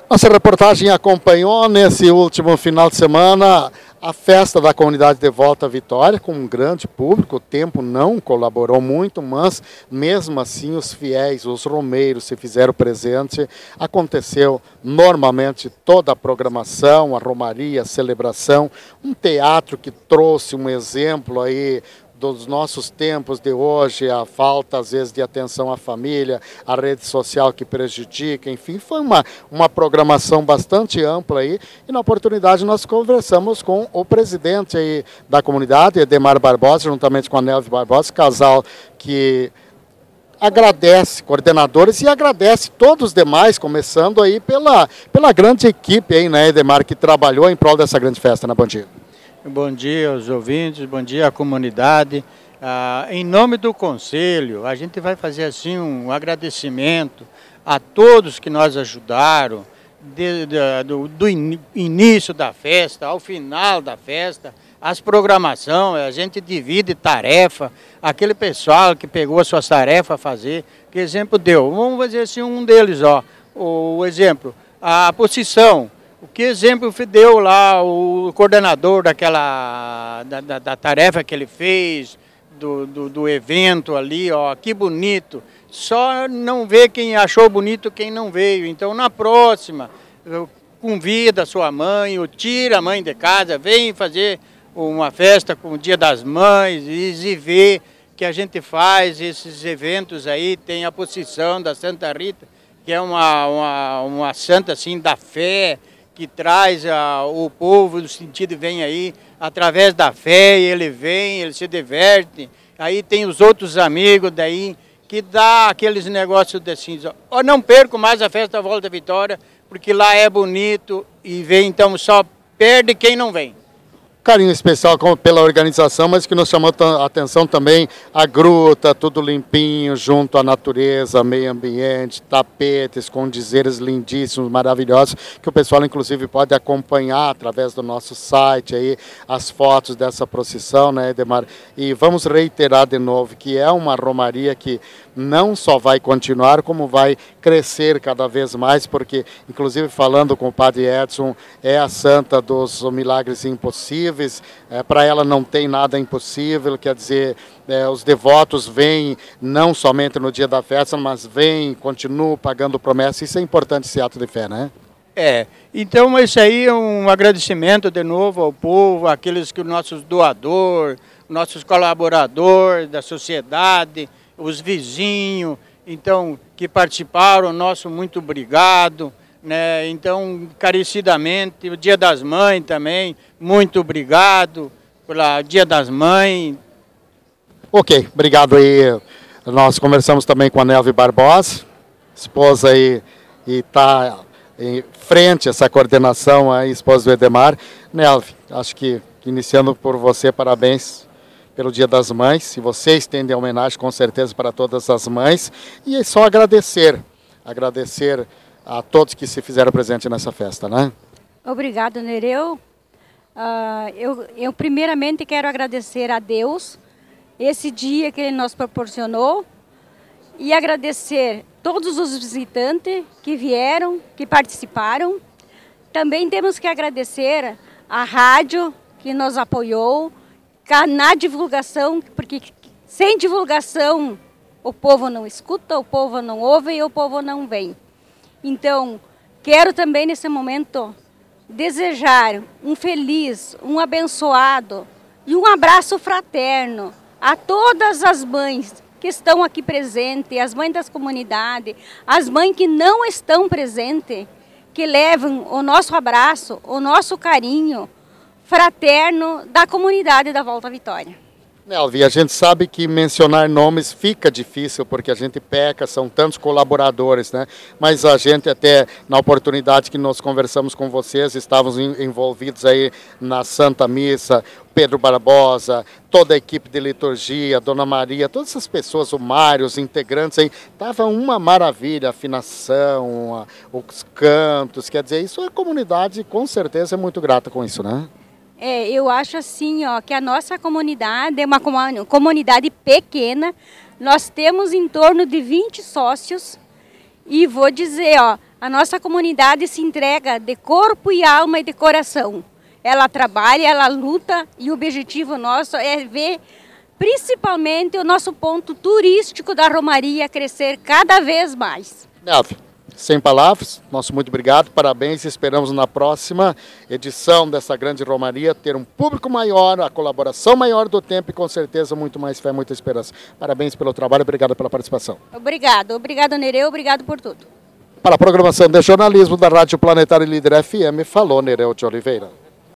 Nossa reportagem acompanhou nesse último final de semana a festa da comunidade de Volta à Vitória, com um grande público. O tempo não colaborou muito, mas mesmo assim os fiéis, os romeiros se fizeram presente. Aconteceu normalmente toda a programação, a romaria, a celebração, um teatro que trouxe um exemplo aí dos nossos tempos de hoje, a falta às vezes de atenção à família, a rede social que prejudica, enfim, foi uma programação bastante ampla aí, e na oportunidade nós conversamos com o presidente aí da comunidade, Edemar Barbosa, juntamente com a Nelvi Barbosa, casal que agradece coordenadores e agradece todos os demais, começando aí pela grande equipe aí, né, Edemar, que trabalhou em prol dessa grande festa, né, Bom dia. Bom dia aos ouvintes, bom dia à comunidade. Em nome do Conselho, a gente vai fazer assim um agradecimento a todos que nos ajudaram, do início da festa ao final da festa, as programações, a gente divide tarefa, aquele pessoal que pegou as suas tarefas a fazer, que exemplo deu? Vamos fazer assim um deles, ó, o exemplo, a procissão. O que exemplo deu lá o coordenador da tarefa que ele fez, do evento ali, ó, que bonito. Só não vê quem achou bonito, quem não veio. Então, na próxima, convida a sua mãe, ou tira a mãe de casa, vem fazer uma festa com o Dia das Mães e ver que a gente faz esses eventos aí. Tem a procissão da Santa Rita, que é uma santa assim da fé, que traz o povo do sentido, vem aí através da fé, e ele vem, ele se diverte. Aí tem os outros amigos daí que dá aqueles negócios assim, ó, não perco mais a festa da Volta à Vitória, porque lá é bonito e vem, então só perde quem não vem. Carinho especial pela organização, mas que nos chamou a atenção também a gruta, tudo limpinho, junto à natureza, meio ambiente, tapetes com dizeres lindíssimos, maravilhosos, que o pessoal inclusive pode acompanhar através do nosso site aí, as fotos dessa procissão, né, Edemar? E vamos reiterar de novo que é uma romaria que não só vai continuar, como vai crescer cada vez mais, porque inclusive falando com o Padre Edson, é a santa dos milagres impossíveis. Para ela não tem nada impossível, quer dizer, os devotos vêm não somente no dia da festa, mas vêm, continuam pagando promessa. Isso é importante, esse ato de fé, né? Então isso aí é um agradecimento de novo ao povo, aqueles que nossos doadores, nossos colaboradores da sociedade, os vizinhos, então, que participaram, nosso muito obrigado. Né? Então, encarecidamente, o Dia das Mães também, muito obrigado pelo Dia das Mães. Ok, obrigado aí. Nós conversamos também com a Nelvi Barbosa, esposa aí, e está em frente a essa coordenação aí, esposa do Edemar. Nelvi, acho que iniciando por você, parabéns pelo Dia das Mães, e você estende a homenagem com certeza para todas as mães, e é só agradecer a todos que se fizeram presente nessa festa, né? Obrigado, Nereu. Eu primeiramente quero agradecer a Deus esse dia que Ele nos proporcionou e agradecer todos os visitantes que vieram, que participaram. Também temos que agradecer a rádio que nos apoiou na divulgação, porque sem divulgação o povo não escuta, o povo não ouve e o povo não vem. Então, quero também nesse momento desejar um feliz, um abençoado e um abraço fraterno a todas as mães que estão aqui presentes, as mães das comunidades, as mães que não estão presentes, que levam o nosso abraço, o nosso carinho fraterno da comunidade da Volta à Vitória. Nelvi, a gente sabe que mencionar nomes fica difícil, porque a gente peca, são tantos colaboradores, né? Mas a gente até, na oportunidade que nós conversamos com vocês, estávamos envolvidos aí na Santa Missa, Pedro Barbosa, toda a equipe de liturgia, Dona Maria, todas essas pessoas, o Mário, os integrantes aí, estava uma maravilha, a afinação, os cantos, quer dizer, isso a comunidade com certeza é muito grata com isso, né? Eu acho assim, ó, que a nossa comunidade é uma comunidade pequena. Nós temos em torno de 20 sócios e vou dizer, ó, A nossa comunidade se entrega de corpo e alma e de coração. Ela trabalha, ela luta e o objetivo nosso é ver principalmente o nosso ponto turístico da Romaria crescer cada vez mais. Neve, sem palavras, nosso muito obrigado, parabéns e esperamos na próxima edição dessa grande Romaria ter um público maior, a colaboração maior do tempo e com certeza muito mais fé, muita esperança. Parabéns pelo trabalho, obrigado pela participação. Obrigado Nereu, obrigado por tudo. Para a programação de jornalismo da Rádio Planetário Líder FM, falou Nereu de Oliveira.